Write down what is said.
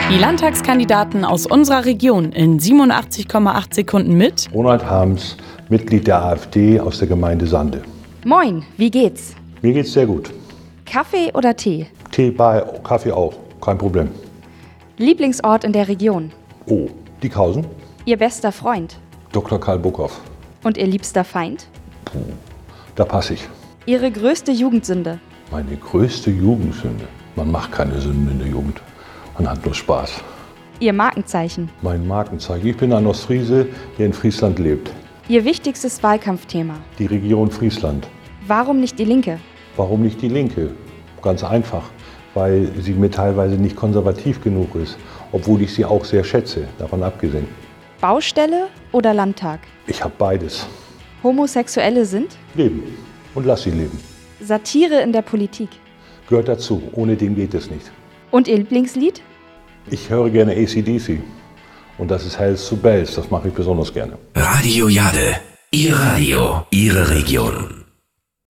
Die Landtagskandidaten aus unserer Region in 87,8 Sekunden mit Ronald Harms, Mitglied der AfD aus der Gemeinde Sande. Moin, wie geht's? Mir geht's sehr gut. Kaffee oder Tee? Tee, Kaffee auch, kein Problem. Lieblingsort in der Region? Oh, die Kausen? Ihr bester Freund? Dr. Karl Buckhoff. Und Ihr liebster Feind? Da passe ich. Ihre größte Jugendsünde? Meine größte Jugendsünde? Man macht keine Sünden in der Jugend. Man hat nur Spaß. Ihr Markenzeichen? Mein Markenzeichen? Ich bin ein Ostfriese, der in Friesland lebt. Ihr wichtigstes Wahlkampfthema? Die Region Friesland. Warum nicht die Linke? Warum nicht die Linke? Ganz einfach, weil sie mir teilweise nicht konservativ genug ist, obwohl ich sie auch sehr schätze, davon abgesehen. Baustelle oder Landtag? Ich habe beides. Homosexuelle sind? Leben und lass sie leben. Satire in der Politik? Gehört dazu, ohne den geht es nicht. Und Ihr Lieblingslied? Ich höre gerne AC/DC und das ist Hells to Bells, das mache ich besonders gerne. Radio Jade, Ihr Radio, Ihre Region.